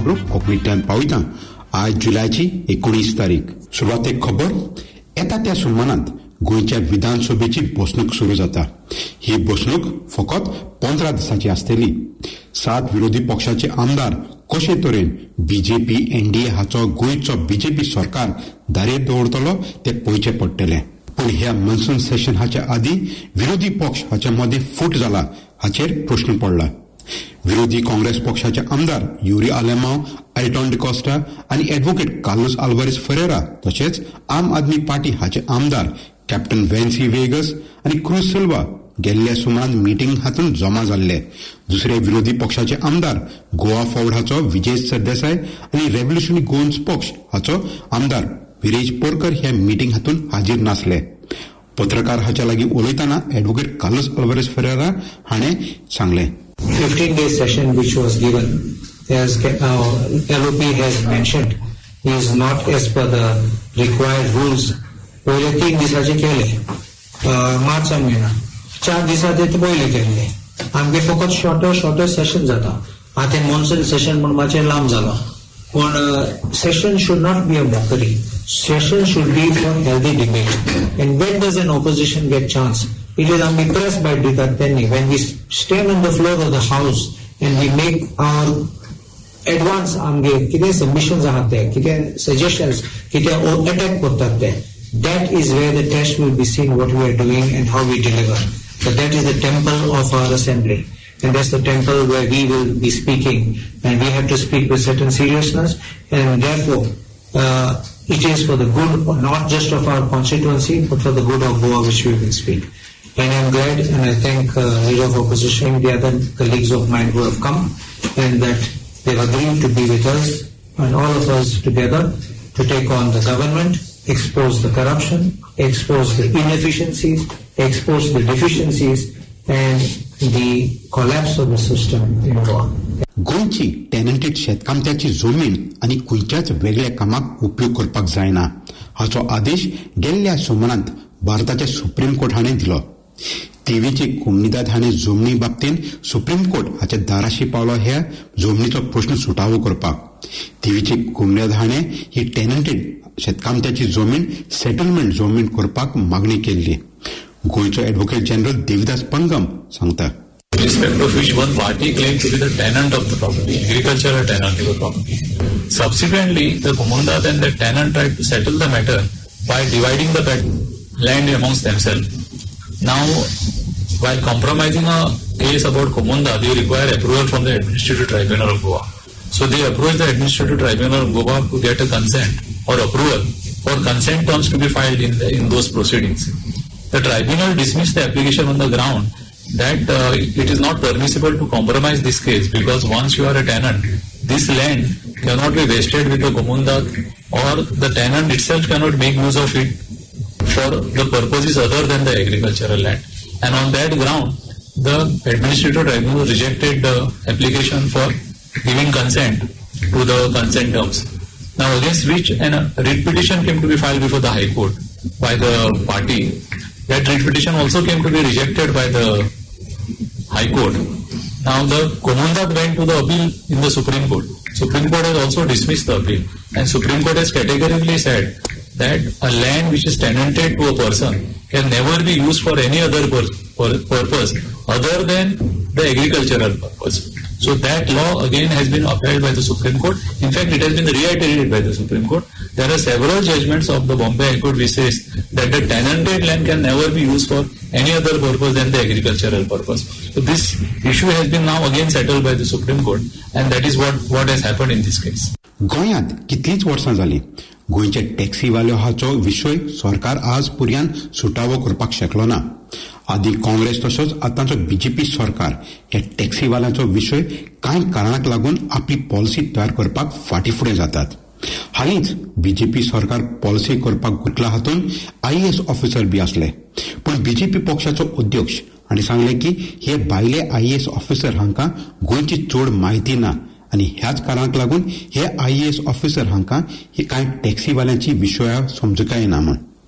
खबरो कोंकणींतल्यान पावयता. आज जुलयाची 19 तारीख. सुरवातेक खबर. येता त्या सुमारांत गोंयच्या विधानसभेची बसणूक सुरू जाता. ही बसणूक फकत 15 दिसांची आसतली. 7 विरोधी पक्षाचे आमदार कशे तरेन बीजेपी एनडीए हाचो गोंयचो बीजेपी सरकार दारेर दवरतलो ते पळोवचे पडटले. पूण ह्या मॉन्सून सेशन हाच्या आदी विरोधी पक्ष हाच्या मदीं फूट जाला हाचेर प्रश्न पडला. विरोधी काँग्रेस पक्षाचे आमदार युरी आलेमांव, एल्टॉन डिकोस्टा आनी एडव्होकेट कार्लोस आल्वारेस फेरेरा तशेंच आम आदमी पार्टी हाचे आमदार कॅप्टन वेन्सी वेगस आनी क्रूज सिल्वा गेल्ल्या सुमारान मिटींग हातून जमा जाल्ले. दुसरे विरोधी पक्षाचे आमदार गोवा फॉर्वर्ड हाचो विजय सरदेसाय आनी रेव्होल्युशनरी गोवन्स पक्ष हाचो आमदार विरेज पोरकर ह्या मिटींग हातून हाजीर नासले. पत्रकार हाच्या लागीं उलयतना एडव्होकेट कार्लोस आल्वारेस फेरेरा हाणें सांगलें. 15-day session which was given, as LOP has mentioned, is not as per the required rules. पहिले 3 दिसाचे केले मार्चा महिना, 4 दिसाचे पहिले केले. आमगे फकत शॉर्टर सेशन जाता. आता मॉन्सून सेशन म्हणून मातशें लांब जाला. पण session should not be a mockery. Session should be for healthy debate. And when does an opposition get chance? It is only pressed by Ditateni when we stand on the floor of the house and we make our advance amge kite submissions ahate, kite suggestions, kite attack kortat te. That is where the test will be seen what we are doing and how we deliver. But that is the temple of our assembly. And that's the temple where we will be speaking, and we have to speak with certain seriousness, and therefore it is for the good not just of our constituency but for the good of Goa which we will speak. And I am glad and I thank Leader of Opposition, the other colleagues of mine who have come, and that they have agreed to be with us and all of us together to take on the government, expose the corruption, expose the inefficiencies, expose the deficiencies and the collapse of the system in Goa. गोंयची टॅनंटेड शेतकामत्याची जमीन आनी खंयच्याच वेगळ्या कामाक उपयोग करपाक जायना हाचो आदेश गेल्ल्या सोमारांत भारताच्या सुप्रीम कोर्ट हाणें दिलो. तेवीचे कुमनीदाद हाणें जमनी बाबतींत सुप्रीम कोर्ट हाच्या दाराशी पावलो ह्या जमनीचो प्रश्न सुटावो करपाक. तेवीचे कुमनीदाद हाणें ही टॅनंटेड शेतकामत्याची जमीन सेटलमेंट जमीन करपाक मागणी केल्ली. गोंयचो एडव्होकेट जनरल देविदास पंगम सांगता. Respect of which one party claimed to be the tenant of the property, agricultural tenant of the property. Subsequently, the Comunidad and the tenant tried to settle the matter by dividing the land amongst themselves. Now, while compromising a case about Comunidad, they require approval from the Administrative Tribunal of Goa. So they approached the Administrative Tribunal of Goa to get a consent or approval for consent terms to be filed in those proceedings. The tribunal dismissed the application on the ground that it is not permissible to compromise this case because once you are a tenant, this land cannot be vested with the Comunidad or the tenant itself cannot make use of it for the purposes other than the agricultural land. And on that ground, the administrative tribunal rejected the application for giving consent to the consent terms. Now against which a writ petition came to be filed before the High Court by the party. That writ petition also came to be rejected by the High Court. Now the Comunidad went to the appeal in the Supreme Court. Supreme Court has also dismissed the appeal, and Supreme Court has categorically said that a land which is tenanted to a person can never be used for any other purpose other than the agricultural purpose. So that law again has been upheld by the Supreme Court. In fact, it has been reiterated by the Supreme Court. There are several judgments of the Bombay High Court which says that the tenanted land can never be used for any other purpose than the agricultural purpose. So this issue has been now again settled by the Supreme Court, and that is what has happened in this case. गोंयांत कितलीच वर्सां जाली गोंयचे टॅक्सीवाल्यो हाचो विशय सरकार आज पर्यान सुटावो करपाक शकलो ना. आदी काँग्रेस तसोच आतांचो बीजेपी सरकार ह्या टॅक्सीवाल्यांचो विशय कांय कारणाक लागून आपली पॉलिसी तयार करपाक फाटीफुडें जातात. हालींच बीजेपी सरकार पॉलिसी करपाक गुंतला हातून आयएएस ऑफिसर बी आसले. पण बीजेपी पक्षाचो अध्यक्ष हांणी सांगलें की हे भायले आयएएस ऑफिसर हांकां गोंयची चड म्हायती ना आनी ह्याच कारणाक लागून हे आयएएस ऑफिसर हांकां ही कांय टॅक्सीवाल्यांची विशयां समजुकाय ना म्हण.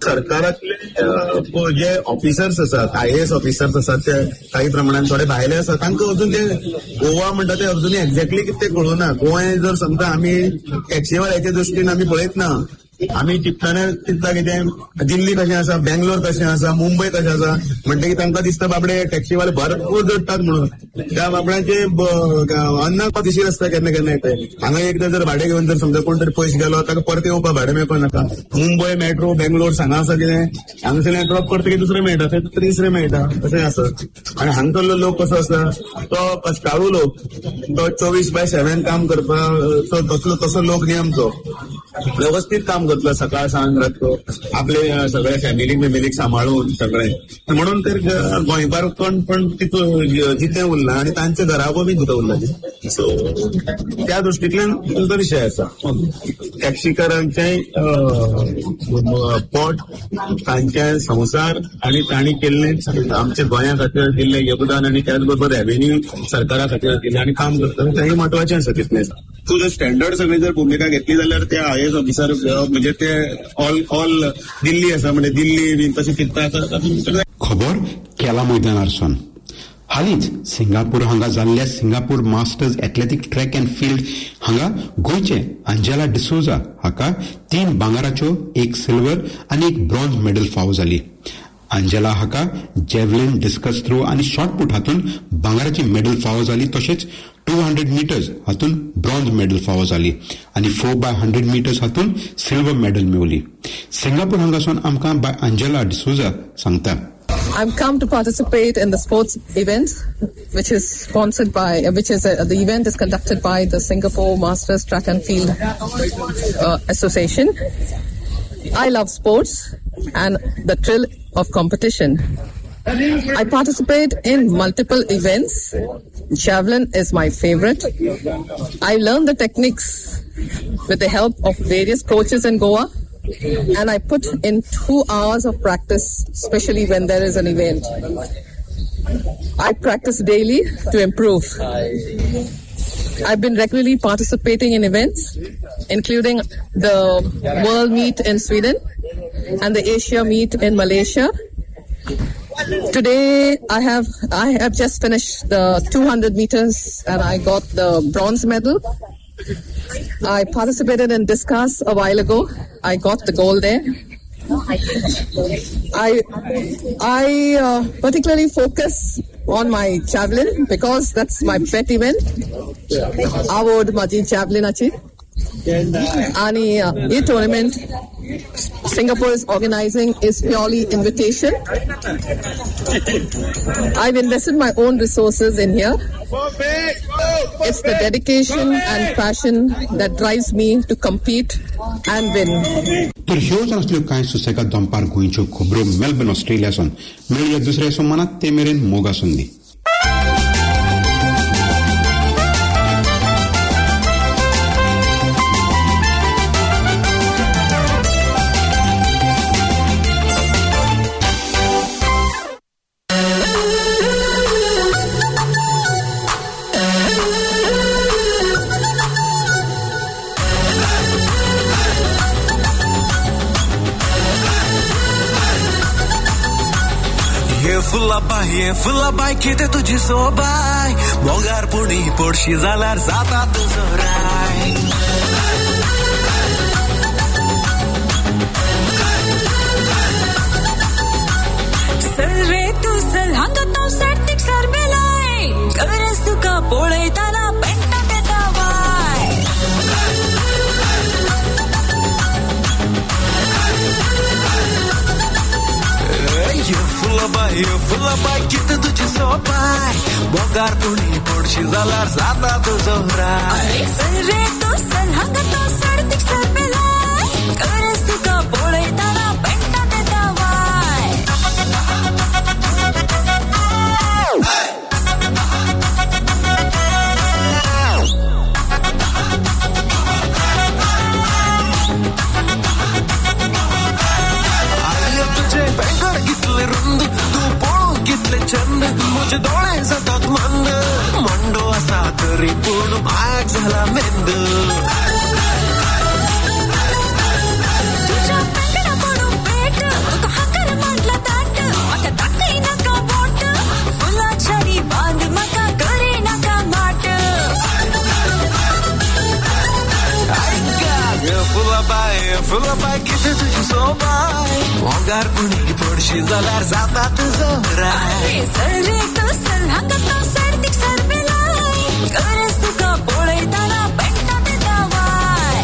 सरकारातले जे ऑफिसर्स आसात, IAS ऑफिसर्स आसात, ते काही प्रमाणात थोडे भायले आसात. तांकां अजून ते गोवा म्हणटा ते अजूनय एक्झॅक्टली कितें कळूना. गोंय जर समजा आमी टॅक्सीवाल्याच्या दृश्टीन आमी पळयत ना, आमी चिंतताना चिंतता कितें दिल्ली कशें आसा, बेंगलोर कशें आसा, मुंबय कशें आसा, म्हणटकीर तांकां दिसता बाबडे टॅक्सीवाले भरपूर जोडटात म्हणून. त्या बाबड्यांचे अन्नाक पातीशीर आसता केन्ना केन्ना येते. हांगा एकदां जर भाडें घेवन जर समजा कोण तरी पयस गेलो, ताका परत येवपाक भाडें मेळपाक नाका. मुंबय मेट्रो, बेंगलोर हांगा आसा कितें, हांगसरल्यान ड्रॉप करता की दुसरें मेळटा, थंय तिसरें मेळटा, तशें आसा. आनी हांगसरलो लोक कसो आसा, तो कश्टाळू लोक, तो 24/7 काम करपाक तसो लोक न्ही आमचो. व्यवस्थित काम करतलो, सकाळ सांज रातलो, आपले सगळे फॅमिलीक सांभाळून सगळे. म्हणून तर गोंयकार पण जितें उरला आनी तांचे घरा बी जितें उरला. सो त्या दृश्टींतल्यान तो विशय आसा. टॅक्सीकारांचे पोट, तांचे संसार आनी तांणी केल्ले आमच्या गोंया खातीर दिल्ले योगदान आनी त्याच बरोबर रेव्हेन्यू सरकारा खातीर दिले आनी काम करता तेंय महत्वाचें आसा. तितलेंच तूं जर स्टँडर्ड सगळी जर भुमिका घेतली जाल्यार त्या IAS ऑफिसर म्हणजे ते ऑल दिल्ली आसा, म्हणजे दिल्ली बी तशें चिंतता. खबर केला मैदानारसून हालींच सिंगापूर हांगा जाल्ल्या Singapore masters athletic track and field हांगा गोंयचे अंजेला डिसोजा हाका 3 भांगराच्यो, 1 सिल्वर आनी 1 ब्रॉन्झ मेडल फावो जाली. अंजेला हाका जॅव्हलिन, डिस्कस थ्रो आनी शॉटपूट हातून भांगराची मेडल फावो जाली. तशेंच 200 मीटर्स हातून ब्रॉन्झ मेडल फावो जाली आनी 4x100 मीटर्स हातून सिल्वर मेडल मेळ्ळी. सिंगापूर हांगासून आमकां बाय अंजेला डिसोजा सांगता. I've come to participate in the sports event, which is sponsored by, the event is conducted by the Singapore Masters Track and Field Association. I love sports and the thrill of competition. I participate in multiple events. Javelin is my favorite. I learned the techniques with the help of various coaches in Goa. And I put in 2 hours of practice, especially when there is an event. I practice daily to improve. I've been regularly participating in events, including the World Meet in Sweden and the Asia Meet in Malaysia. Today, I have just finished the 200 meters and I got the bronze medal. I participated in discus a while ago. I got the gold there. I particularly focus on my javelin because that's my pet event. Award maji javelin achi. And this tournament Singapore is organizing is purely invitation. I've invested my own resources in here. It's the dedication and passion that drives me to compete and win. तर ह्यो जातल्यो कांय सुसेगाद दनपार गोंयच्यो खबरो Melbourne ऑस्ट्रेलियासून मेळया दुसऱ्या सोमानात ते मेरेन मोगा संदी. फुला बाय कितें तुजी सोबाय मोगार पुणी पडशी जाल्यार जाता तुजो राय. सर्वे तू सल हांगा तो सर्तीक सरबेलाय गरज तुका पळयताना पेंटाक येता वाय. फुला बाय कितें तुजी सोबाय मोगार पुणी पडशी जाल्यार जाता तुजो राय. सर्वे तू सल हांगा तो सर्तीक सरबेलाय गरज तुका पळयताना पेंटाक येता वाय. चंद मुझे डोळे जातात मंद मंडो असा तरी पूर्ण भाग झाला मेंद. तुझ्या पेंगडा पडून पेट फुलाबाय किती तुझी सोबाय मोगार कुणी पडशी जाल्यार जाता तुझो राय सर तो सर हांगा तो सर्दीक सरबेलाय गरज तुका पळयताना पेट्टा ते दावाय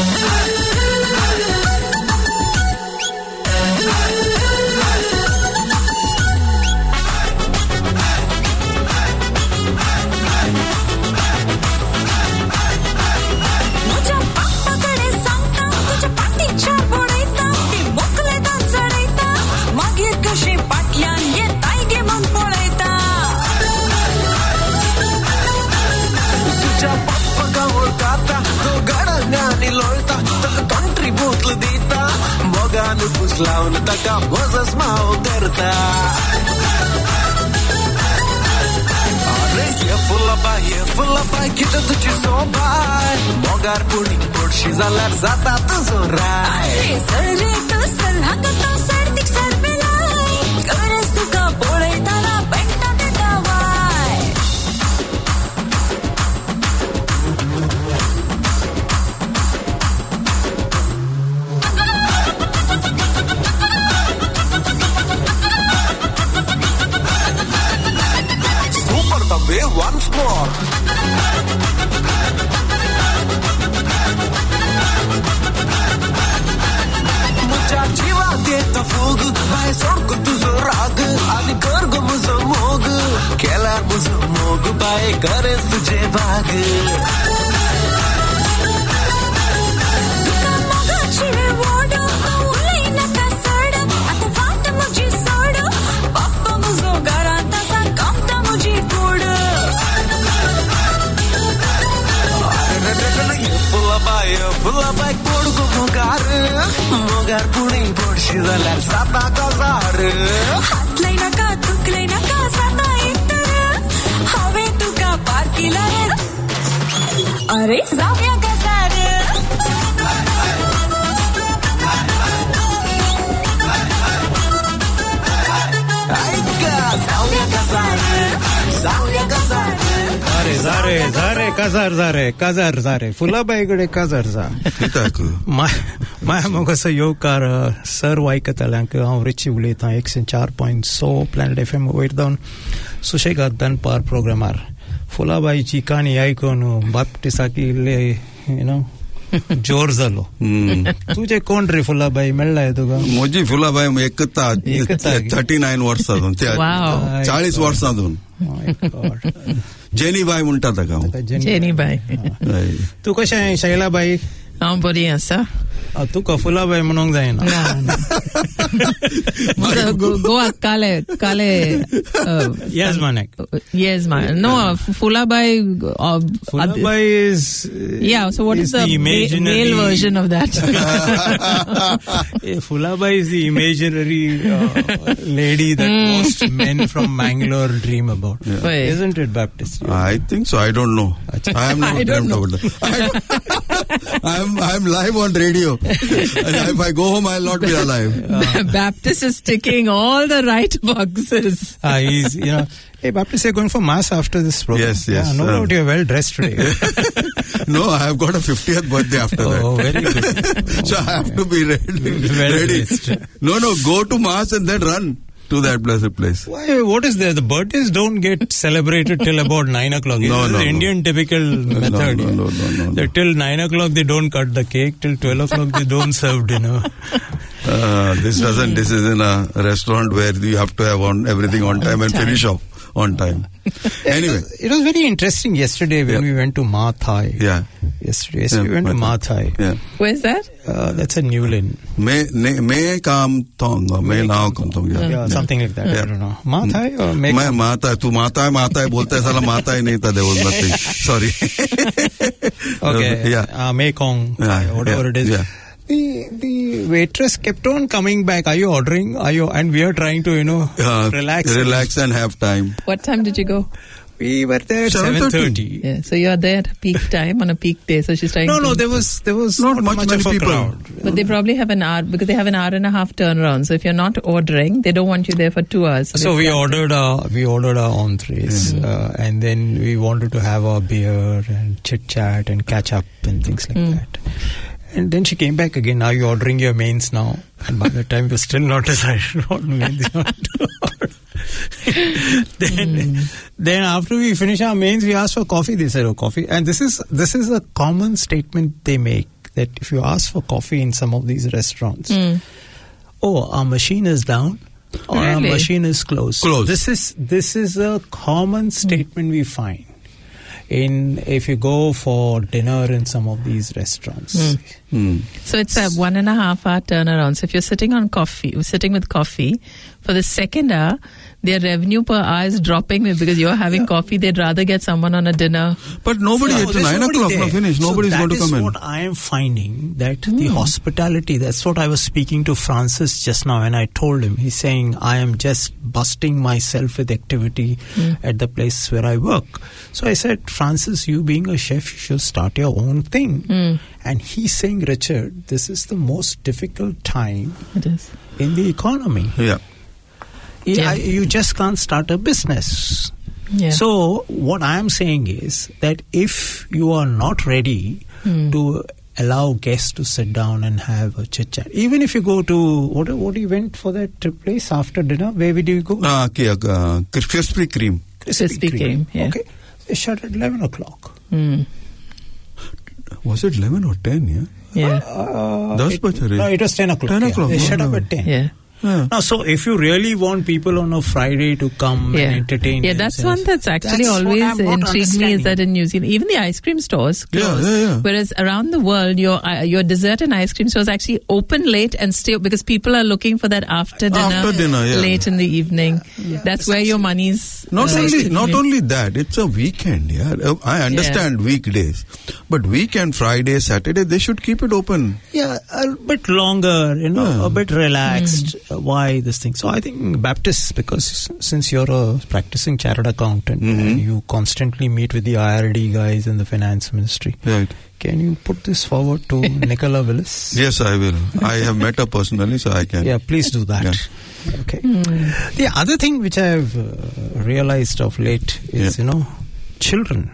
म्हज्या बाप्पाकडे सांगता तुझ्या पाठीच्या पळयता ती मोकलेता चढयता मागीर कशी पाटल्यान येताय गे म्हूण पळयता तुझ्या पप्पाका वळखाता तो गडंगांनी लोळता ताका कंट्री बोतल दिता मोगान पुस लावन ताका भोजस माव करता फुलाबाय किती तुझी सोबाय मोगार कुणी पडशी जाल्यार जाता तुझो राय सर तो सर हांगा तो सर्दीक सरबेलाय गरज तुका पळयताना पेट्टा ते दावाय Super Tambe once more. मुझ्या जीवात येता फूग बाय सोडको तुझो राग आणि कर गो मुझो मोग केला मुझो मोग बाय करेस तुझे भाग तुका मोगाची वोड उलय नाका सड आतां वाट म्हजी सोड बाप्पा म्हजो घरांत आसा कामता म्हजी कूड फुलाबाय कोड गो मोगार कुणी पडशी जाल्यार जाता कजार हात लय नाका तुकलय नाका जाता इतर हांवें तुका पार केला अरे जावया गजार ऐका जाऊया कजार जारे काजार जारे फुलाबाईकडे काजार जा माय मग असं येवकार सर्व आयकताल्यांक हांव रिची उलयतां 104.6 प्लॅनेट FM वयर जावन सुशेगाद दनपार प्रोग्रामार फुलाबाईची काणी आयकून बाप्टिसाक इल्ले जोर जालो तुझे कोण रे फुलाबाई मेळ्ळाय तुका म्हजी फुलाबाई एकता 39 वर्सां 40 वर्सां जेनीबाई म्हणटा ताका जेनीबाई तू कशें आहे शैलाबाई हांव बरी आसा तुका फुलाबाई म्हणूंक जायना गोवा काले येजमान नो फुलाबाई is so what is the male version of that Fulabai is the imaginary lady that most men from Mangalore dream about. Isn't it, Baptist? I think so. I don't know. I am not dreamt about that. I'm live on radio. And if I go home, I'll not be alive. Baptist is ticking all the right boxes. He's, hey, Baptist, you're going for mass after this program. Yes. No doubt you're well dressed today. No, I have got a 50th birthday after that. Oh, very good. So I have to be ready. No, go to mass and then run to that blessed place. Why? What is there? The birthdays don't get celebrated till about 9 o'clock. No. The Indian typical method. No. Till 9 o'clock they don't cut the cake. Till 12 o'clock they don't serve dinner. This is in a restaurant where you have to have everything on time and finish off on time. Anyway. It was very interesting yesterday when we went to Ma Thai. Yeah. Yesterday we went to Ma Thai. Yeah. Where's that? That's at Newlyn. Me kam tong. Me now kam tong. Yeah, something like that. I don't know. Ma Thai or Me? Ma Thai. Tu Ma Thai bolte sala Ma Thai nahi tha. There was nothing. Sorry. Okay. Yeah. Mekong. Whatever it is. Yeah. The waitress kept on coming back. Are you ordering? And we are trying to, relax and have time. What time did you go? We were there at 7:30. Yeah, so you are there at peak time on a peak day. So she's trying. No, there was not much of a people. Crowd. But they probably have an hour because they have an hour and a half turnaround. So if you're not ordering, they don't want you there for 2 hours. So we ordered our entrees, and then we wanted to have our beer and chit chat and catch up and things like that. And then she came back again. Are you ordering your mains now? And by the time we're still not decided what mains you want to order. Then after we finish our mains, we asked for coffee. They said, oh, coffee. And this is a common statement they make, that if you ask for coffee in some of these restaurants, oh, our machine is down, or our machine is closed. This is a common statement we find if you go for dinner in some of these restaurants. So it's a 1.5 hour turnaround. So if you're sitting with coffee, for the second hour, their revenue per hour is dropping because you're having coffee. They'd rather get someone on a dinner. But nobody at 9 o'clock now finish. Nobody's going to come in. That is what I am finding, that the hospitality, that's what I was speaking to Francis just now, and I told him, he's saying, I am just busting myself with activity at the place where I work. So I said, Francis, you being a chef, you should start your own thing. And he's saying, Richard, this is the most difficult time in the economy. You just can't start a business. So what I am saying is that if you are not ready to allow guests to sit down and have a chit chat, even if you go to what you went for that place after dinner, where did you go? Krispy Kreme. Krispy Kreme. Yeah. Okay, they shut at 11 o'clock. Was it 11 or 10? Yeah. No, it was 10 o'clock. 10 o'clock. They shut up at 10. Yeah. Now, so if you really want people on a Friday to come and entertain that's one that's actually always intrigued me, is that in New Zealand, even the ice cream stores close. Whereas around the world, your dessert and ice cream stores actually open late and stay, because people are looking for that after dinner late in the evening. That's where your money's... Not only that, it's a weekend. I understand weekdays. But weekend, Friday, Saturday, they should keep it open. Yeah, a bit longer, a bit relaxed. Why this thing? So I think Baptists, because since you're a practicing chartered accountant and you constantly meet with the IRD guys in the finance ministry, can you put this forward to Nicola Willis? Yes, I will. I have met her personally, so I can. Yeah, please do that. Okay. The other thing which I have realized of late is, children.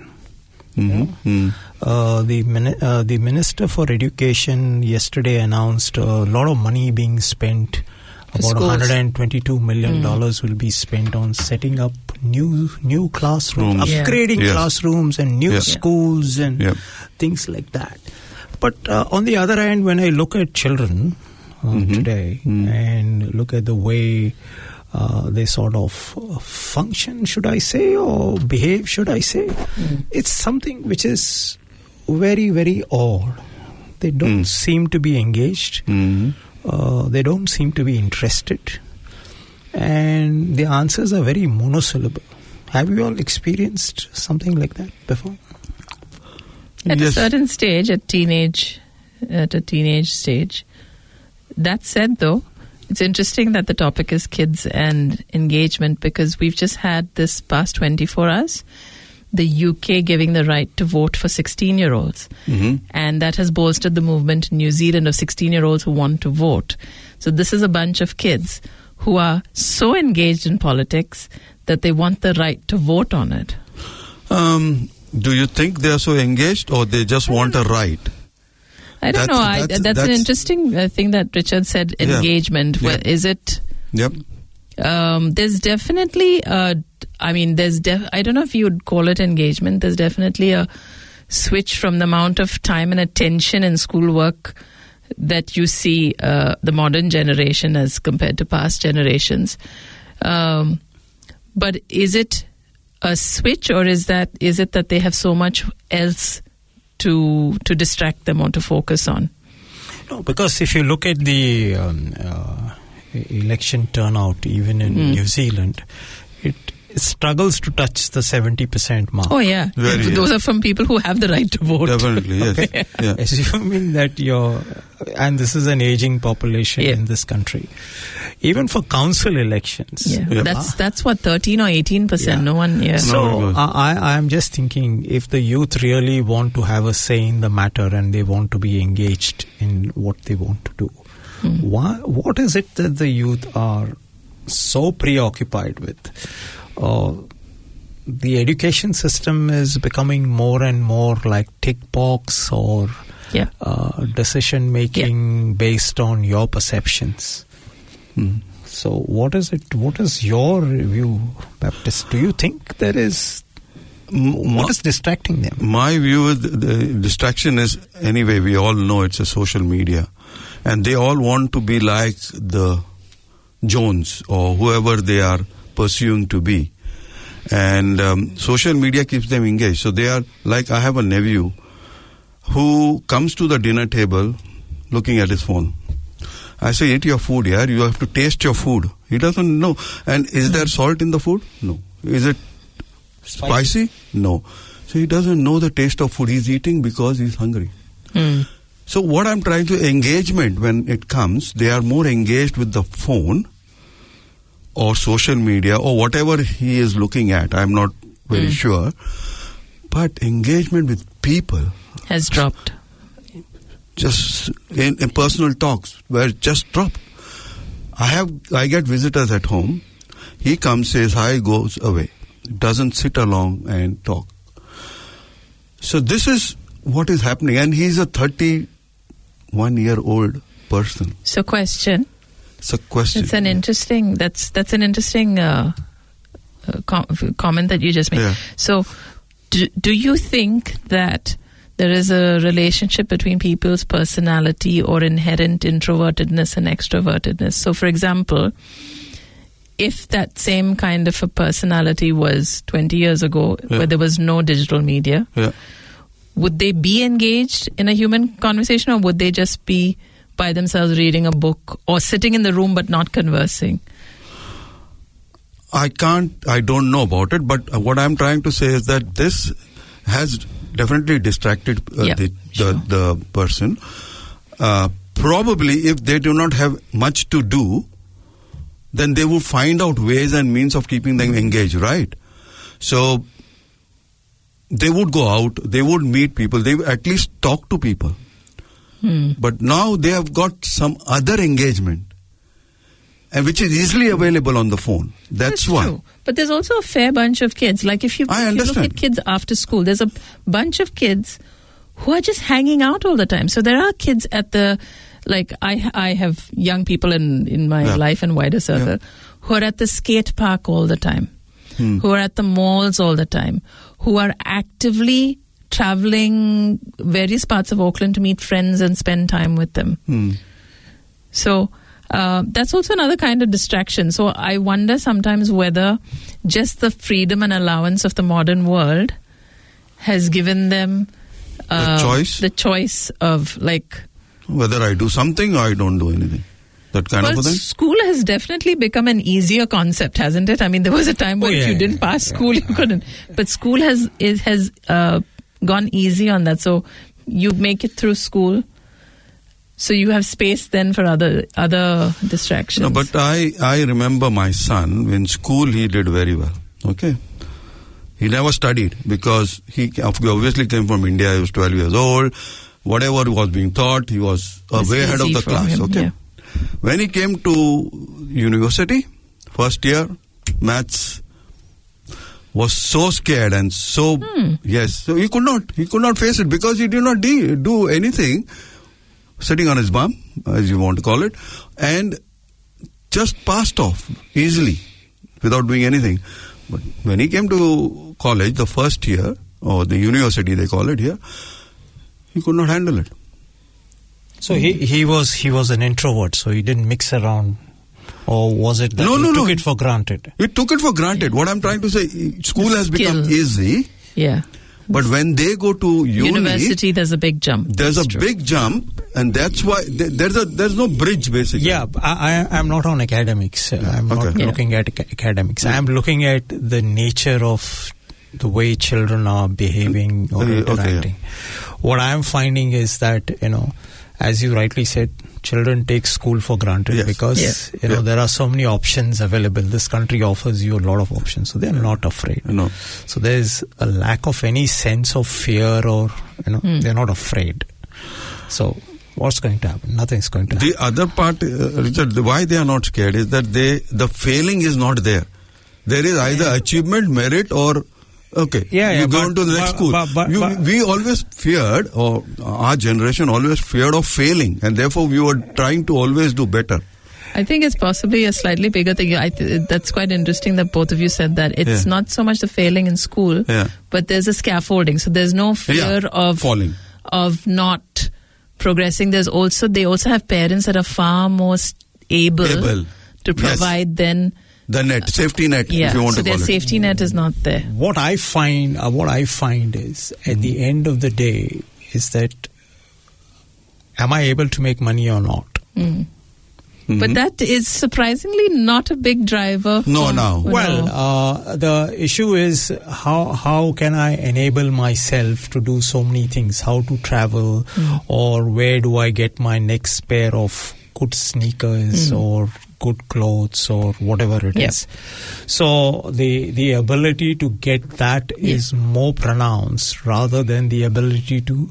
The Minister for Education yesterday announced a lot of money being spent. About $122 million will be spent on setting up new classrooms, upgrading classrooms and new schools and things like that. But on the other hand, when I look at children today and look at the way they sort of function, should I say, or behave, should I say, it's something which is very, very odd. They don't seem to be engaged. They don't seem to be interested, and the answers are very monosyllable. Have you all experienced something like that before? At a certain stage, at a teenage stage. That said, though, it's interesting that the topic is kids and engagement, because we've just had this past 24 hours the UK giving the right to vote for 16-year-olds. And that has bolstered the movement in New Zealand of 16-year-olds who want to vote. So this is a bunch of kids who are so engaged in politics that they want the right to vote on it. Do you think they are so engaged, or they just want a right? I don't know. That's an interesting thing that Richard said, engagement. Well, is it... there's definitely I don't know if you would call it engagement. There's definitely a switch from the amount of time and attention in schoolwork that you see the modern generation as compared to past generations. But is it a switch, or is it that they have so much else to distract them or to focus on? No, because if you look at the election turnout, even in New Zealand, it struggles to touch the 70% mark. Oh, yeah. Those are from people who have the right to vote. Definitely, yes. Okay. Assuming that and this is an aging population in this country. Even for council elections. That's what, 13 or 18%? No one, So I'm just thinking, if the youth really want to have a say in the matter and they want to be engaged in what they want to do, what is it that the youth are so preoccupied with? The education system is becoming more and more like tick box, or decision making based on your perceptions. So what is it? What is your view, Baptist? Do you think there is... What is distracting them? My view is the distraction is, anyway, we all know it's a social media. And they all want to be like the Jones or whoever they are pursuing to be. And social media keeps them engaged. So they are like, I have a nephew who comes to the dinner table looking at his phone. I say, eat your food, yeah. You have to taste your food. He doesn't know. And is there salt in the food? No. Is it spicy? No. So he doesn't know the taste of food. He's eating because he's hungry. So what I'm trying to engagement when it comes, they are more engaged with the phone or social media or whatever he is looking at. I'm not very sure. But engagement with people has dropped. Just in personal talks where it just dropped. I get visitors at home. He comes, says hi, goes away. Doesn't sit along and talk. So this is what is happening, and he's a 31-year-old person. So question. It's a question. It's an interesting. That's an interesting comment that you just made. Yeah. So, do you think that there is a relationship between people's personality or inherent introvertedness and extrovertedness? So, for example, if that same kind of a personality was 20 years ago, where there was no digital media, would they be engaged in a human conversation, or would they just be by themselves reading a book or sitting in the room but not conversing? I don't know about it, but what I'm trying to say is that this has definitely distracted the person. Probably if they do not have much to do, then they will find out ways and means of keeping them engaged, right? So they would go out, they would meet people, they would at least talk to people. But now they have got some other engagement, and which is easily available on the phone. That's why. True. But there's also a fair bunch of kids. Like if you look at kids after school, there's a bunch of kids who are just hanging out all the time. So there are kids at the, like I have young people in my life and wider circle who are at the skate park all the time, who are at the malls all the time, who are actively traveling various parts of Auckland to meet friends and spend time with them. So that's also another kind of distraction. So I wonder sometimes whether just the freedom and allowance of the modern world has given them the choice of like whether I do something or I don't do anything. That kind of a thing? School has definitely become an easier concept, hasn't it? I mean, there was a time when if you didn't pass school, you couldn't. But school has gone easy on that. So you make it through school. So you have space then for other distractions. No, but I remember my son, in school he did very well. Okay. He never studied because he obviously came from India. He was 12 years old. Whatever was being taught, he was way ahead of the class. Okay. When he came to university, first year, maths, was so scared and so so he could not face it because he did not do anything, sitting on his bum, as you want to call it, and just passed off easily without doing anything. But when he came to college, the first year, or the university they call it here, he could not handle it. So he was an introvert, so he didn't mix around. Or was it that he took it for granted? He took it for granted. What I'm trying to say, school has become easy. Yeah. But when they go to university, there's a big jump. There's a big jump, and that's why there's no bridge, basically. Yeah, I'm not on academics. I'm not looking at academics. I'm looking at the nature of the way children are behaving or interacting. What I'm finding is that, as you rightly said, children take school for granted because there are so many options available. This country offers you a lot of options, so they're not afraid. So there's a lack of any sense of fear, or they're not afraid. So what's going to happen? Nothing's going to happen. The other part, Richard, why they are not scared is that the failing is not there. There is either achievement, merit, or failure. There is no Okay. Yeah, you go into the next school. We always feared, or our generation always feared of failing, and therefore we were trying to always do better. I think it's possibly a slightly bigger thing. That's quite interesting that both of you said that. It's not so much the failing in school, but there's a scaffolding. So there's no fear of falling, of not progressing. They also have parents that are far more able to provide than the net, safety net, if you want to call it. So their safety net is not there. What I find is, at the end of the day, is that, am I able to make money or not? But that is surprisingly not a big driver. The issue is how can I enable myself to do so many things? How to travel, or where do I get my next pair of good sneakers or good clothes or whatever it is. So the ability to get that is more pronounced rather than the ability to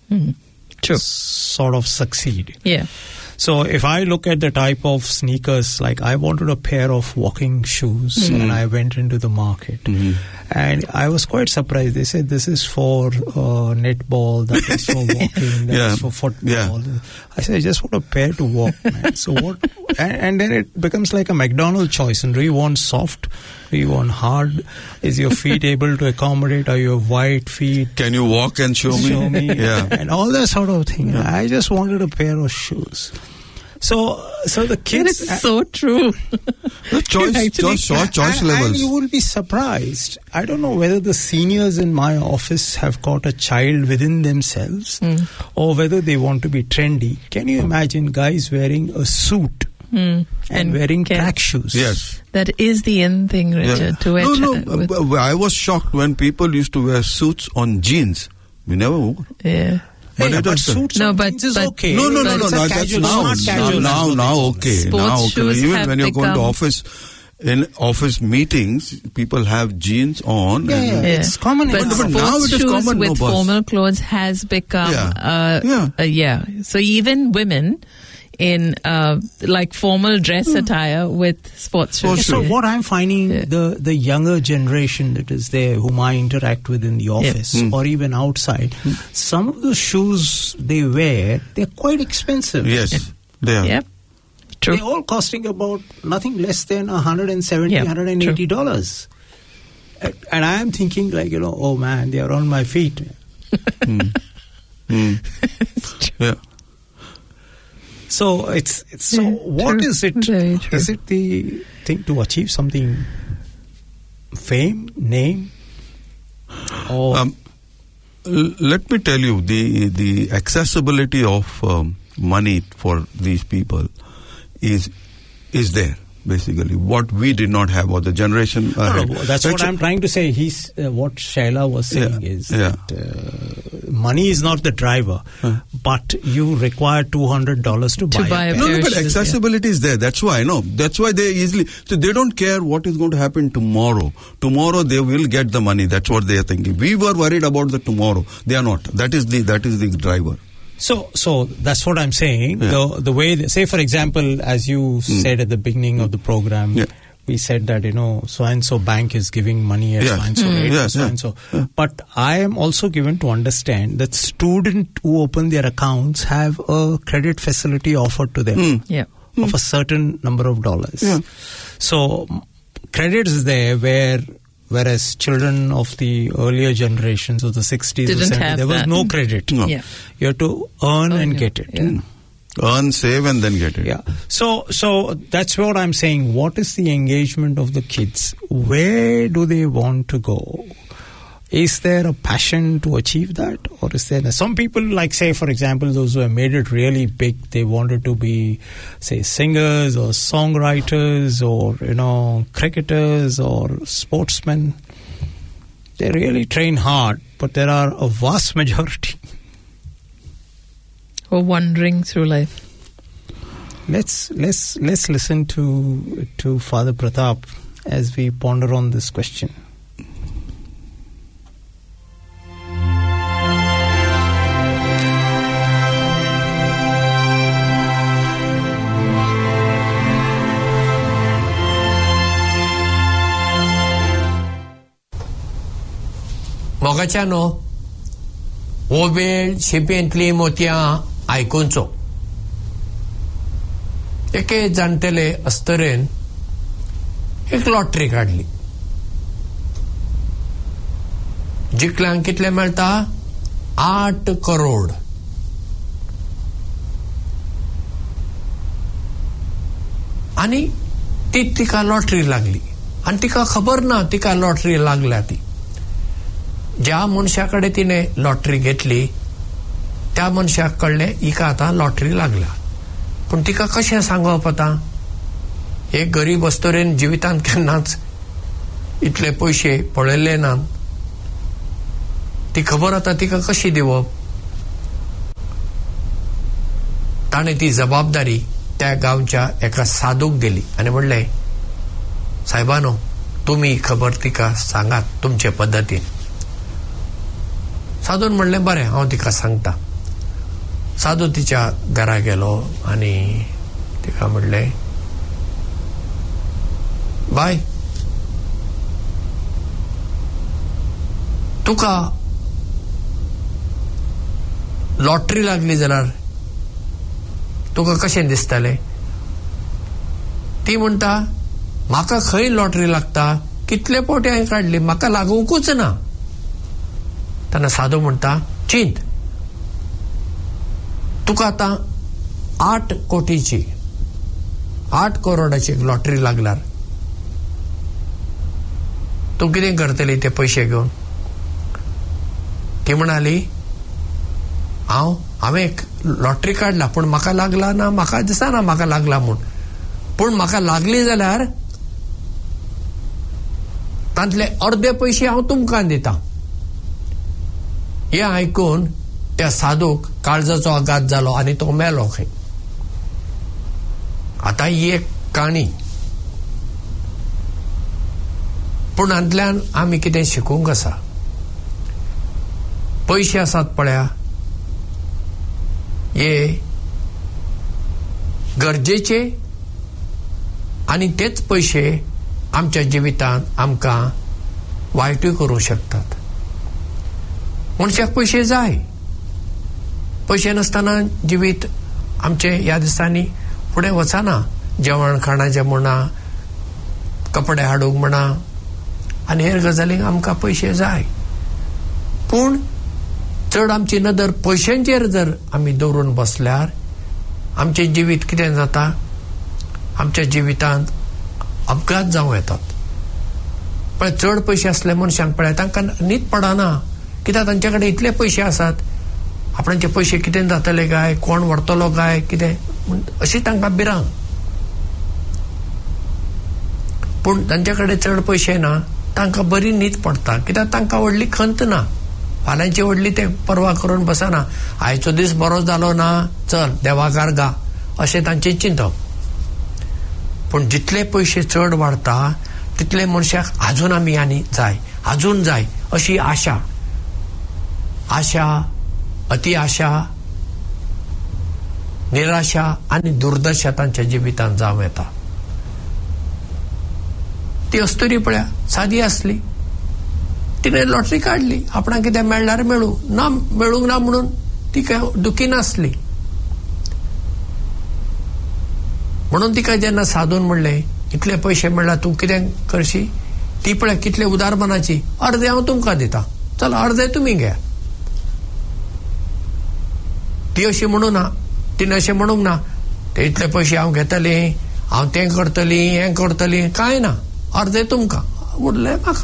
sort of succeed. Yeah. So if I look at the type of sneakers, like I wanted a pair of walking shoes and I went into the market and I was quite surprised. They said this is for netball, that is for walking, that is for football. I said, I just want a pair to walk, man. So what? And then it becomes like a McDonald's choice. And do you want soft? Do you want hard? Is your feet able to accommodate? Are you white feet? Can you walk and show me? And all that sort of thing. I just wanted a pair of shoes. So the kids... That is so true. The choice levels. And you will be surprised. I don't know whether the seniors in my office have got a child within themselves or whether they want to be trendy. Can you imagine guys wearing a suit and wearing track shoes? Yes. That is the in thing, Richard, to wear. I was shocked when people used to wear suits on jeans. We never wore. Yeah. But suits on jeans is okay. No. That's now okay. Sports shoes even when you're going to office, in office meetings, people have jeans on. It's common. But now it is common. With formal clothes has become. So even women in like formal dress attire with sports shoes. So what I'm finding, the younger generation that is there, whom I interact with in the office or even outside, some of the shoes they wear, they're quite expensive. Yes, they are. Yep. True. They're all costing about nothing less than $170, $180. And I am thinking like, oh man, they are on my feet. Yeah. So what is it? Is it the thing to achieve something? Fame, name, or let me tell you, the accessibility of money for these people is there. Basically, what we did not have, or the generation ahead. That's what I'm trying to say. What Shaila was saying is that money is not the driver, but you require $200 to buy a pair. No, but accessibility is there. That's why. That's why they easily. So they don't care what is going to happen tomorrow. Tomorrow they will get the money. That's what they are thinking. We were worried about the tomorrow. They are not. That is the driver. So that's what I'm saying. The way, say for example, as you said at the beginning of the program, we said that so and so bank is giving money at so and so rate, so and so. But I am also given to understand that students who open their accounts have a credit facility offered to them of a certain number of dollars. So credit is there whereas children of the earlier generations of the 60s or 70s, there was no credit. No. You have to earn and get it. Earn, save, and then get it. Yeah. So that's what I'm saying. What is the engagement of the kids? Where do they want to go? Is there a passion to achieve that? Or is there... Some people, like, say, for example, those who have made it really big, they wanted to be, say, singers or songwriters or, cricketers or sportsmen. They really train hard, but there are a vast majority who are wandering through life. Let's listen to Father Pratap as we ponder on this question. मोगाच्यानो हो वेळ शिपेंतली मोतयां आयकुचो. एके जाणटेले अस्तरेन एक lottery काढली. जिखल्यांक कितले मेळटा? 8 करोड. आणि तिका lottery लागली आणि तिका खबर ना तिका लॉटरी लागल्या. ती ज्या मनशाकडे तिने लॉटरी घेतली त्या मनशाक कळले हिका आता लॉटरी लागल्या. पण तिका कशें सांगप आता? एक गरीब अस्तरेन जिवितांत केन्नाच इतले पयशे पळयले ना. ती खबर आता तिका कशी दिवप? ताणे ती जबाबदारी त्या गांवच्या एका साधूक दिली आणि म्हणले, साहेबानो तुम्ही खबर तिका सांगात तुमचे पद्धतीन. साधून म्हणले बरें हांव तिका सांगता. साधू तिच्या घरा गेलो आणि तिका म्हणले, बाय तुका लॉटरी लागली जाल्यार तुका कशें दिसतलें? ती म्हणटा म्हाका खंय लॉटरी लागता, कितले पोटे हांवें काडली, म्हाका लागूंकूच ना. तेन्ना साधू म्हणटा चिंत, तुका आतां 8 कोटीची 8 करोडाची लॉटरी लागल्यार तूं कितें करतली ते पयशे घेवन? ती म्हणाली हांवें एक लॉटरी काडला पूण म्हाका लागला ना, म्हाका दिसना म्हाका लागला म्हूण. पूण म्हाका लागली जाल्यार तांतले अर्धे पयशे हांव तुमकां दितां. हें आयकून त्या साधूक काळजाचो आघात जालो आनी तो मेलो खंय. आतां ही एक काणी, पूण हातूंतल्यान आमी कितें शिकूंक आसा? पयशे आसात पळया हे गरजेचे आणि तेच पयशे आमच्या जिवितांत आमकां वायटूय करूं शकतात. मनशाक पयशे जाय. पयशे नासतना जिवीत आमचे ह्या दिसांनी फुडें वचना. जेवण खाणाचें म्हणा, कपडे हाडूंक म्हणा आनी हेर गजालींक आमकां पयशे जाय. पूण चड आमची नदर पयशांचेर जर आमी दवरून बसल्यार आमचें जिवीत कितें जाता? आमच्या जिवितांत अपघात जावं येतात. पण चड पयशे असले मनशांक पळय तांकां न्हीद पडना. कित्याक तांचे कडेन इतले पयशे आसात, आपणाचे पयशे कितें जातले काय, कोण व्हरतलो काय कितें अशी तांकां भिरांत. पूण तांचे कडेन चड पयशे ना, तांकां बरी न्हीद पडटा. कित्याक तांकां व्हडली खंत ना. फाल्यांची व्हडली ते परवा करून बसना. आयचो दीस बरो जालो ना, चल देवाकार गा अशें तांचें चिंतप. पूण जितले पयशे चड वाडटा तितले मनशाक आजून आमी आनी जाय, आजून जाय अशी आशा, अति आशा, निराशा आनी दुर्दशा तांच्या जिवितांत जावं येता. ती अस्तुरी पळया सादी आसली. तिने लॉटरी काढली. आपणाक कितें मेळल्यार मेळूंक ना म्हणून ती काय दुखी नासली. म्हणून तिका जेन्ना साधून म्हणले इतले पयशे मेळ्ळा तूं कितें करशी? ती पळय कितले उदारपणाची, अर्धे हांव तुमकां दिता, चल अर्धे तुमी घ्या. ती अशी म्हणू ना, तिने अशें म्हणूंक ना ते इतले पयशे हांव घेतलें, हांव तें करतली, हें करतली, कांय ना, अर्धे तुमकां, उरले म्हाका.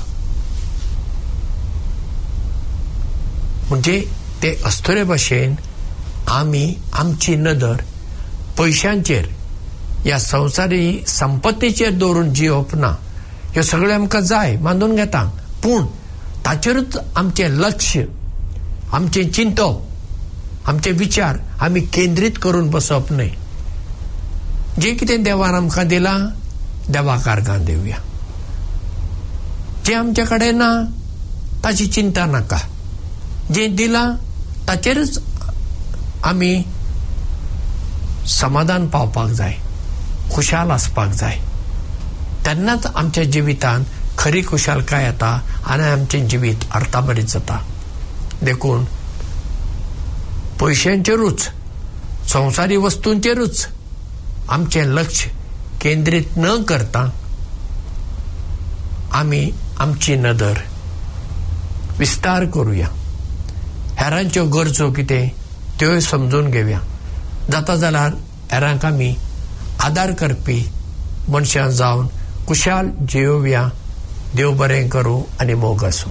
म्हणजे ते अस्तुरे भाशेन आमी आमची नदर पयशांचेर, ह्या संवसारी संपत्तीचेर दवरून जिवप ना. ह्यो सगळ्यो आमकां जाय, बांदून घेता, पूण ताचेरूच आमचें लक्ष, आमचें चिंतप, आमचे विचार आमी केंद्रीत करून बसप न्हय. जे कितें देवान आमकां दिलां देवाक आर्गां दिवया. जे आमचे कडेन ना ताची चिंता नाका. जें दिलां ताचेरच आमी समाधान पावपाक जाय, खुशाल आसपाक जाय. तेन्नाच आमच्या जिवितांत खरी खुशालकाय येता आनी आमचें जिवीत अर्थाभरीत जाता. देखून पयशांचेरूच संवसारी वस्तूंचेरूच आमचें लक्ष केंद्रीत न करता आमी आमची नदर विस्तार करुया. हेरांच्यो गरजो कितें त्यो समजून घेवया. जाता जाल्यार हेरांक आमी आदार करपी मनशां जावन कुशाल जियोवया. देव बरें करूं आनी मोग आसूं.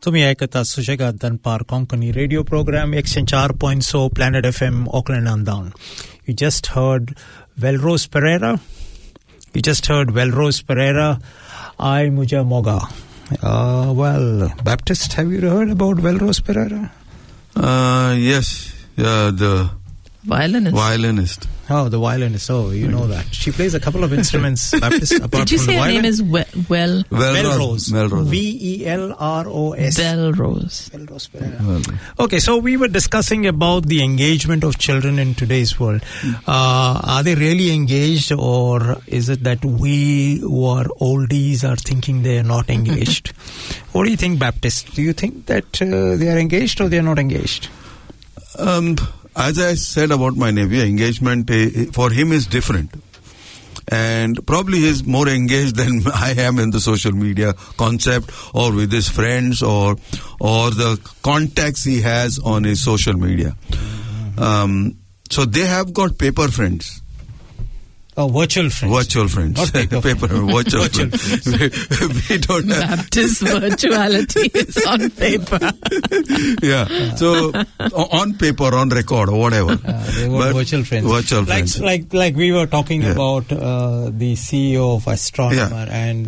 तुम्ही ऐकता सुशेगाद दनपार Konkani radio programme 104.0 Planet FM Auckland and down. You just heard Velrose Pereira. I Muja Moga. Well, Baptist, have you heard about Velrose Pereira? Yes, the violinist. Oh, the violinist. Oh, you know that. She plays a couple of instruments, Baptist, apart Did you from say the her violin. name is Velrose. Velrose. Velros. Velrose. Okay, so we were discussing about the engagement of children in today's world. Are they really engaged, or is it that we who are oldies are thinking they are not engaged? What do you think, Baptist? Do you think that they are engaged or they are not engaged? As I said about my nephew, engagement for him is different. And probably he's more engaged than I am in the social media concept, or with his friends, or the contacts he has on his social media. So they have got paper friends. Oh, virtual friends. Virtual friends. Not paper virtual friends. We don't have... Baptist virtuality is on paper. Yeah. So, on paper, on record, or whatever. They were virtual friends. Virtual friends. Like we were talking about the CEO of Astronomer, and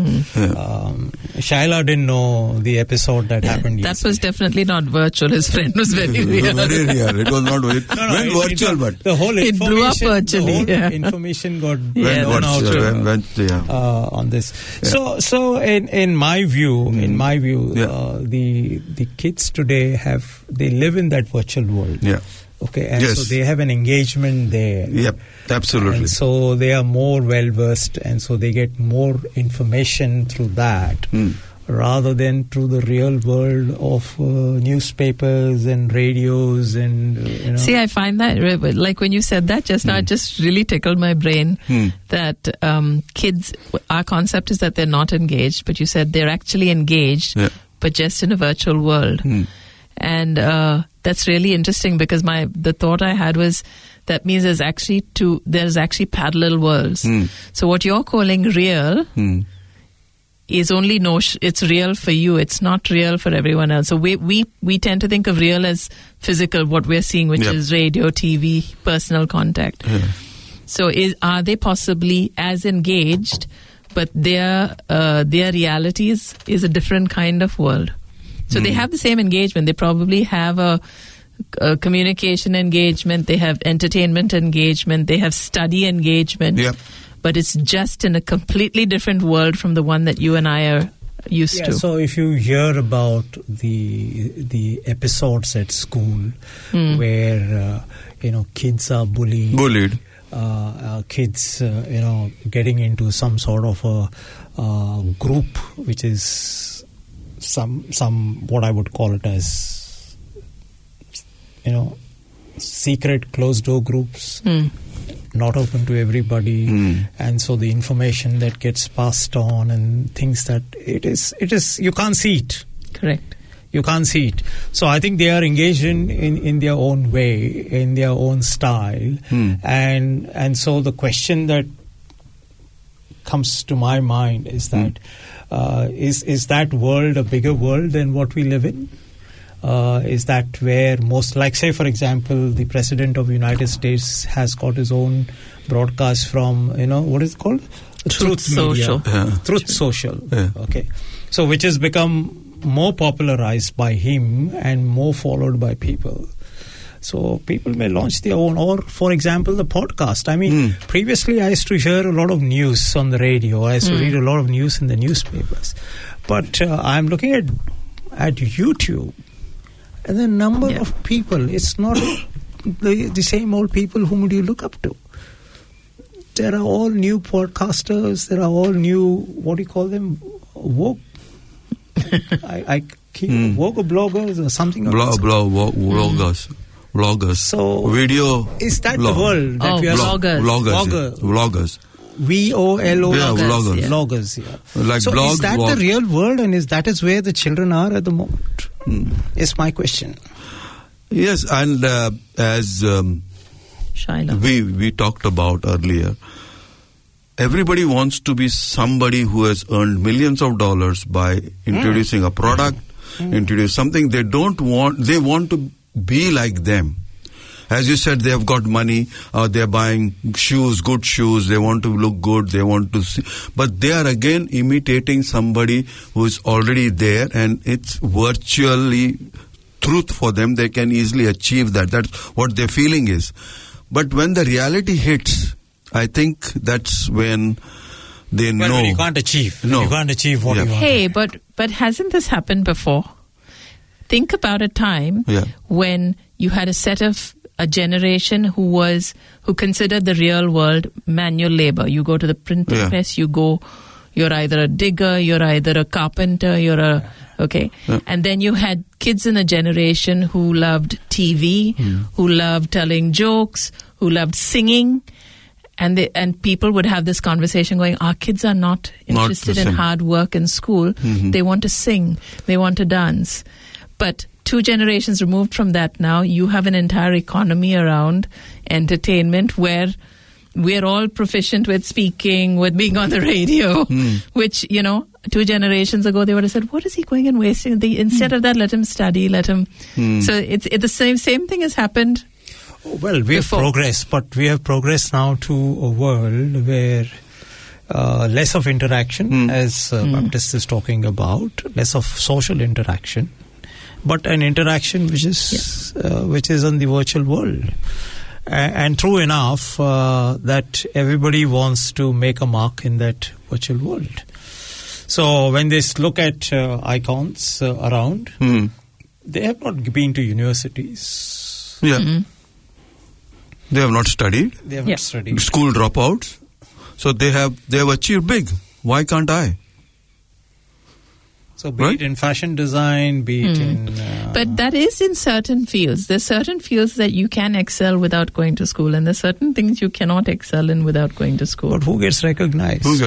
Shaila didn't know the episode that happened yesterday. That was definitely not virtual. His friend was very real. Very real. It was not virtual, but... The whole it blew up virtually. Information got on this. Yeah. So in my view, the kids today they live in that virtual world. Yeah. Okay, and so they have an engagement there. Yep, absolutely. And so they are more well versed, and so they get more information through that. Rather than through the real world of newspapers and radios and See, I find that, like when you said that just now, it just really tickled my brain that kids, our concept is that they're not engaged, but you said they're actually engaged, but just in a virtual world. And that's really interesting, because the thought I had was that means there's actually parallel worlds. So what you're calling real is only it's real for you. It's not real for everyone else. So we tend to think of real as physical, what we're seeing, which is radio, TV, personal contact. So are they possibly as engaged, but their reality is a different kind of world? So they have the same engagement. They probably have a communication engagement. They have entertainment engagement. They have study engagement. But it's just in a completely different world from the one that you and I are used to. So if you hear about the episodes at school where kids are bullied, kids getting into some sort of a group which is some what I would call it as secret closed door groups. Not open to everybody, and so the information that gets passed on and things that it is you can't see it. Correct. You can't see it. So I think they are engaged in their own way, in their own style, and so the question that comes to my mind is that is that world a bigger world than what we live in? Is that where most, like say for example, the President of the United States has got his own broadcast from, what is it called? Truth Social. Truth Social. Okay. So which has become more popularized by him and more followed by people. So people may launch their own, or for example, the podcast. I mean, previously I used to hear a lot of news on the radio. I used to read a lot of news in the newspapers. But I'm looking at YouTube. And the number of people, it's not the same old people whom do you look up to. There are all new podcasters, there are all new, what do you call them, woke? I keep woke bloggers or something. Vloggers. So, video. Is that the world that we are vloggers. VOLO vloggers. Like so blog, is that the real world, and is where the children are at the moment? Is my question. Yes, and as we talked about earlier, everybody wants to be somebody who has earned millions of dollars by introducing a product, introduce something they don't want. They want to be like them. As you said, they have got money, they're buying shoes, good shoes, they want to look good, they want to see, but they are again imitating somebody who is already there, and it's virtually truth for them. They can easily achieve that. That's what their feeling is. But when the reality hits, I think that's when they know. When you can't achieve. No. You can't achieve what you want. Hey, but hasn't this happened before? Think about a time when you had a generation who considered the real world manual labor. You go to the printing press, you're either a digger, you're either a carpenter, and then you had kids in a generation who loved TV, who loved telling jokes, who loved singing, and people would have this conversation going, our kids are not interested in hard work in school. They want to sing, they want to dance. But 2 generations removed from that now, you have an entire economy around entertainment where we're all proficient with speaking, with being on the radio, which, 2 generations ago they would have said, what is he going and wasting? Instead of that, let him study, let him... So it's the same thing has happened. Well, we have progressed, but we have progressed now to a world where less of interaction, as Baptist is talking about, less of social interaction, but an interaction which is in the virtual world. And true enough, that everybody wants to make a mark in that virtual world. So when they look at icons around, they have not been to universities. Yeah. They have not studied. They have not studied. School dropouts. So they have achieved big. Why can't I? So be it in fashion design, be it in... But that is in certain fields. There's certain fields that you can excel without going to school, and there's certain things you cannot excel in without going to school. But who gets recognized? So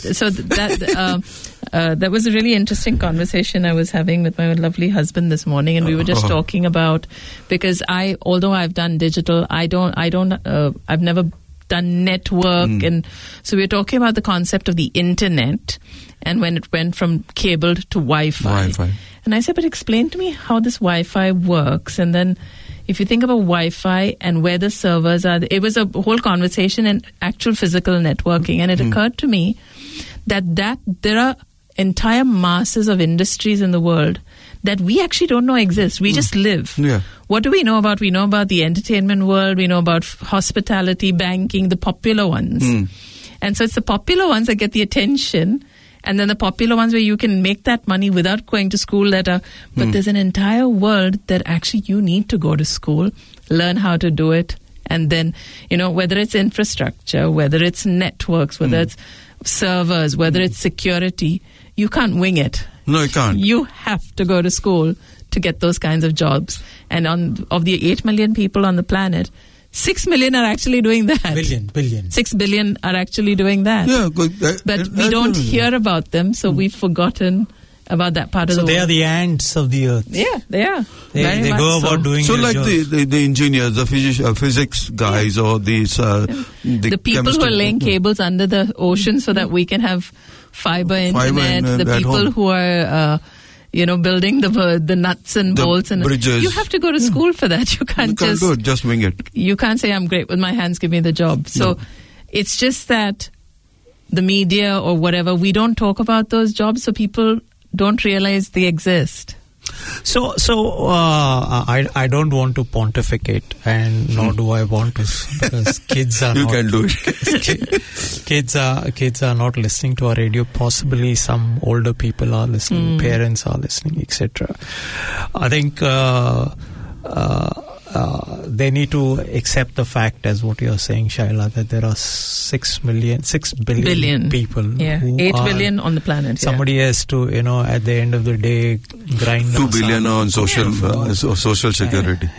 that was a really interesting conversation I was having with my lovely husband this morning, and we were just talking about, because although I've done digital, I've never done network, and so we're talking about the concept of the internet and when it went from cable to Wi-Fi. And I said, but explain to me how this Wi-Fi works. And then if you think about Wi-Fi and where the servers are, it was a whole conversation in actual physical networking. And it occurred to me that there are entire masses of industries in the world that we actually don't know exist. We just live. Yeah. What do we know about? We know about the entertainment world. We know about hospitality, banking, the popular ones. And so it's the popular ones that get the attention, and then the popular ones where you can make that money without going to school but there's an entire world that actually you need to go to school, learn how to do it, and then, whether it's infrastructure, whether it's networks, whether it's servers, whether it's security, you can't wing it. No, you can't. You have to go to school to get those kinds of jobs. And of the 8 million people on the planet, 6 million are actually doing that. Billion. 6 billion are actually doing that. Yeah, good. But we don't hear about them, so we've forgotten about that part of the world. So they are the ants of the earth. Yeah, they are. They go about doing so their like jobs. the engineers, the physics guys, or these the people who are laying cables under the ocean so that we can have fiber internet, the people who are building the nuts and bolts and bridges. You have to go to school for that. You can't do it, just wing it. You can't say, I'm great with my hands, give me the job. So it's just that the media or whatever, we don't talk about those jobs, so people don't realize they exist. So I don't want to pontificate, and nor do I want to, because kids are you can do it. kids are not listening to our radio. Possibly some older people are listening, parents are listening, etc. I think they need to accept the fact, as what you're saying, Shaila, that there are 6 billion people. Yeah, 8 billion on the planet. Somebody has to, at the end of the day, grind 2 billion on social security.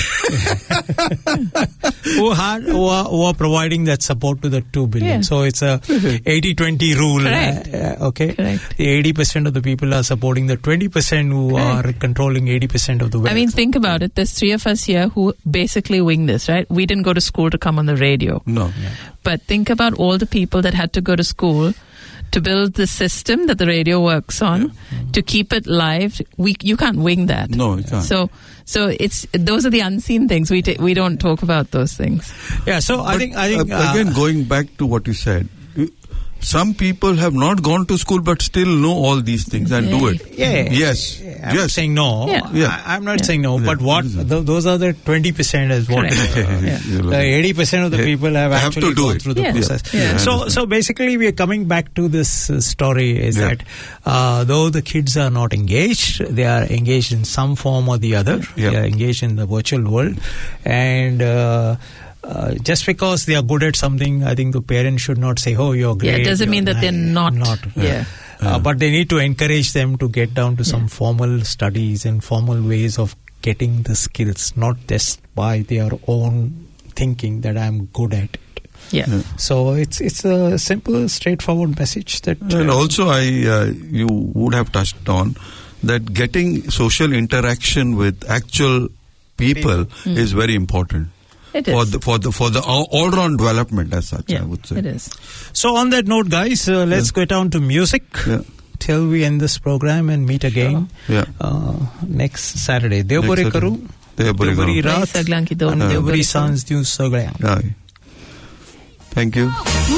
Who are providing that support to the 2 billion. Yeah. So it's a 80-20 rule. Correct. Okay. Correct. The 80% of the people are supporting the 20% who are controlling 80% of the wealth. I mean, think about it. There's 3 of us here who basically wing this, right? We didn't go to school to come on the radio. No. But think about all the people that had to go to school to build the system that the radio works on, to keep it live. You can't wing that. No, you can't. So it's those are the unseen things. We don't talk about those things. Yeah. So I think again, going back to what you said, some people have not gone to school but still know all these things and do it. Yeah. Yes. I'm not saying no. Yeah. I'm not saying no. But what those are the 20% is what 80% of the people have actually gone through the process. Yeah. So basically, we are coming back to this story is that though the kids are not engaged, they are engaged in some form or the other. Yeah. They are engaged in the virtual world, and just because they are good at something, I think the parents should not say, "Oh, you're great." Yeah, it doesn't mean that they're not. But they need to encourage them to get down to some formal studies and formal ways of getting the skills, not just by their own thinking that I'm good at it. Yeah. So it's a simple, straightforward message that. And also, you would have touched on that getting social interaction with actual people is very important. It is. For the all-round development as such, I would say. It is. So on that note, guys, let's go down to music till we end this program and meet again next Saturday. Devbore karu, Devbori raat, and Devbori sans diu saglaya. Thank you.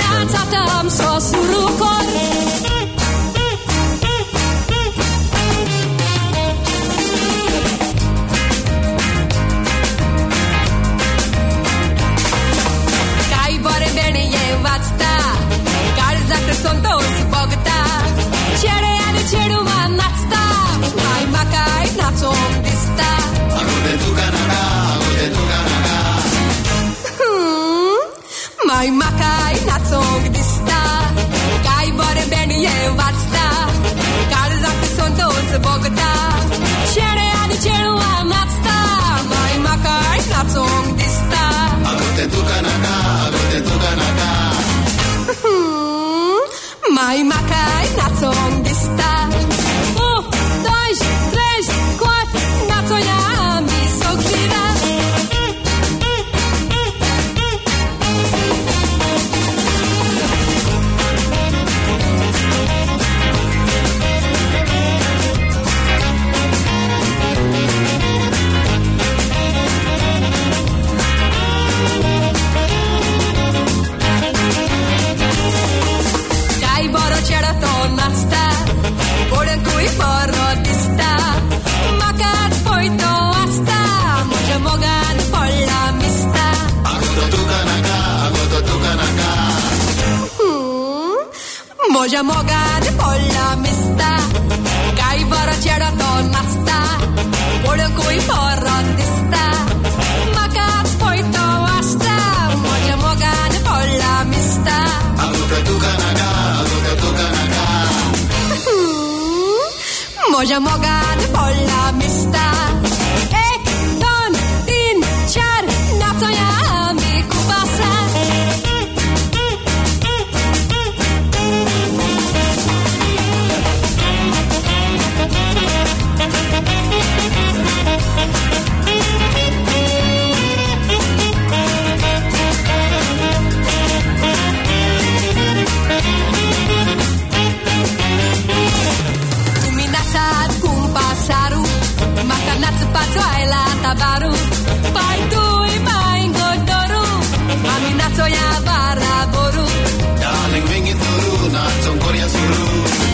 Santosh बगता छेडे आणि छेडूमा नाचता my माकाय नाचोंक दिसता my माकाय नाचोंक दिसता काय बरें बेणये वाचता काळजाक संतोष बगता छेडे आणि छेडूमा नाचता माय माकाय नाचोंक दिसता Mai macai națong dista 1, 2, 3, 4 națoia mi soglira Nasta, porankui porro dista, makat poito asta, moja mogan polla mista. Agoto tukanaka. Moja mogan polla mista, kai bara cheda to nasta, porankui porro dista, makat poito asta, moja mogan polla mista. Agoto tukanaka. Moja mogan polla mista 1, 2, 3, 4 națoia mi kubasa Pacoila tabaru, pai tu i mai godoru, ami nacoya baraboru. Darling wingi turu, nacong korea suru.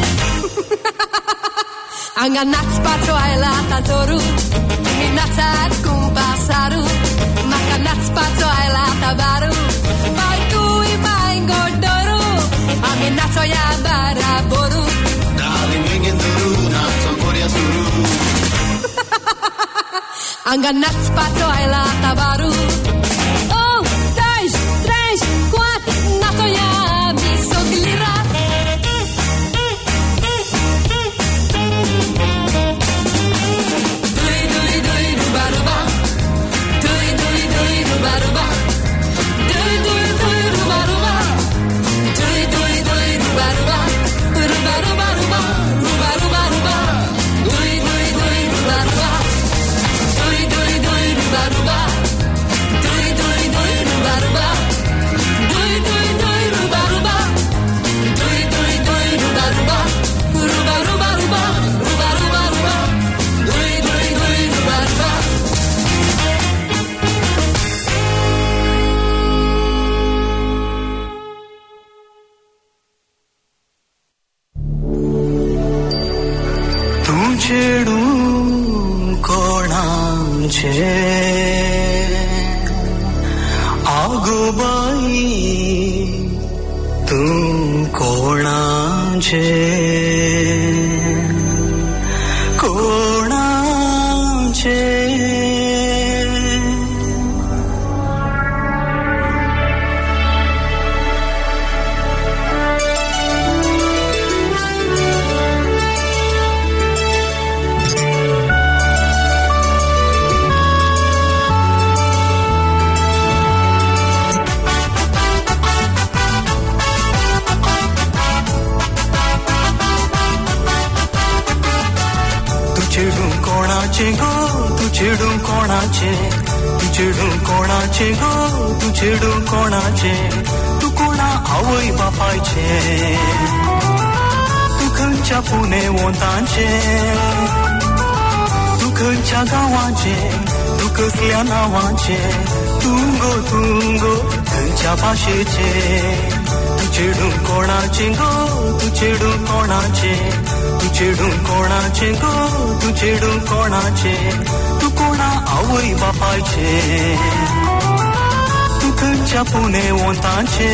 Anga nac pacoila tazoru, mi nacat kumpasaru, maka nac pacoila tabaru, pai tu i mai godoru, ami nacoya baraboru. Darling wingi turu, nacong korea suru. Anga nac pacoila tabaru 1, 2, 3, 4 nacoia mi soglira Dui dui dui ruba ruba Dui dui dui ruba ruba Dui dui dui ruba ruba Dui dui dui ruba ruba Ruba ruba ruba Ruba ruba ruba Dui dui dui ruba ruba Dui dui dui ruba ruba छेडूं कोणाचे आगो by तूं कोणाचे कोणाचे कोणाचे गो तू चिडूं कोणाचे तू चिडूं कोणाचे गो तू चिडूं कोणाचे तू कोणा आवय बापायचे तू खंयच्या पुणे वोंतांचे तू खंयच्या गांवाचे तू कसल्या नांवाचे तुंगो खंयच्या भाशेचे तू चिडूं कोणाचे गो तू चिडूं कोणाचे तू चिडूं कोणाचे गो तू चिडूं कोणाचे तू कोणा आवय बापायचे तू खंयच्या पुणे वोंतांचे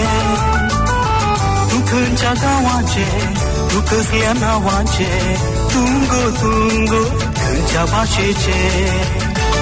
तू खंयच्या गांवाचे तू कसल्या नांवाचे तुंगो खंयच्या भाशेचे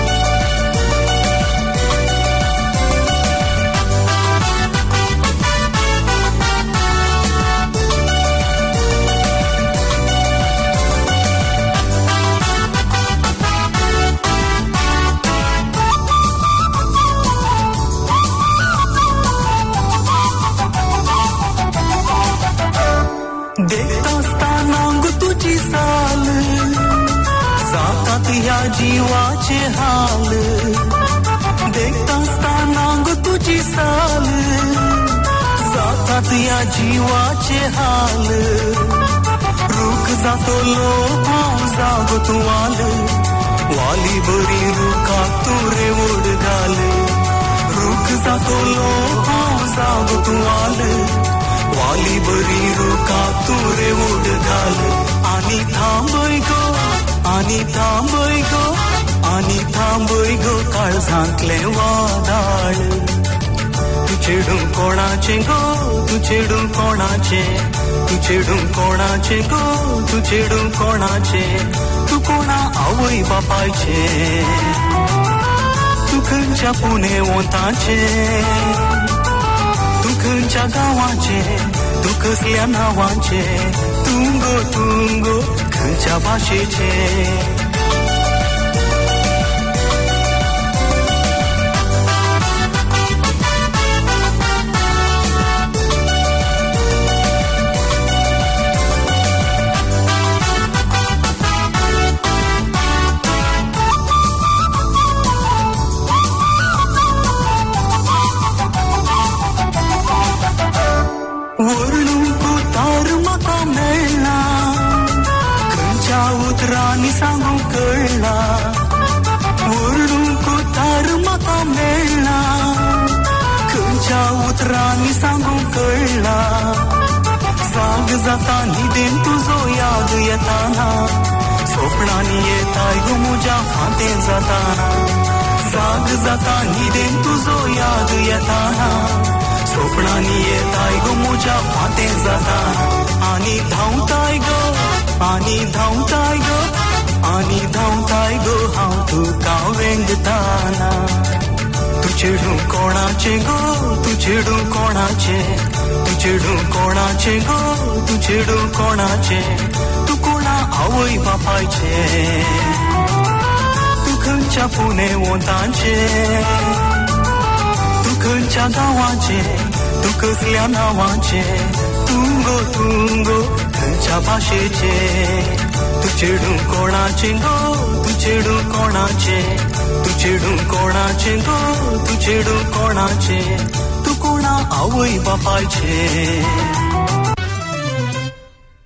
या जीवाचे हाल देखता असताना ग तुझी साल जातात या जीवाचे हाल रूख जातो लोक जागो तू आल वाली बरी रुखा तू रे ओढ घाल रूख जातो लोक जागो तू आल वाली बरी रुखा तू रे ओढ घाल आणि थांबय गो आणि थांबय गो काळजांतले वादाळ तू चिडूं कोणाचे गो तू चिडूं कोणाचे तू चिडूं कोणाचे गो तू चिडूं कोणाचे तू कोणा आवय बापायचे तू खंयच्या पुणे वोंतांचे तू खंयच्या गांवाचे तू कसल्या नांवाचे तुंगो खंयच्या भाशेचे रानी सांगू कळला वरडून कोतार म्हाका मेळना खंयच्या उतरांनी सांगू कळला जाग जाता न्हिदेन तुजो याद येताना स्वप्नांनी येताय गो म्हज्या फांतेन जाताना जाग जाता न्हिदेन तुजो याद येताना स्वप्नांनी येताय गो म्हज्या फांतेन जाताना आनी धांवताय गो हांव तुका वेंगताना तू चिडूं कोणाचे गो तू चिडूं कोणाचे तू चिडूं कोणाचे गो तू चिडूं कोणाचे तू कोणा आवय बापायचे तू खंयच्या पुणे वोंतांचे तू खंयच्या गांवाचे तू कसल्या नांवाचे तुंगो खंयच्या भाशेचे तू चिडूं कोणाचे गो तू चिडूं कोणाचे तू चिडूं कोणाचे गो तू चिडूं कोणाचे तू कोणा आवय बापायचे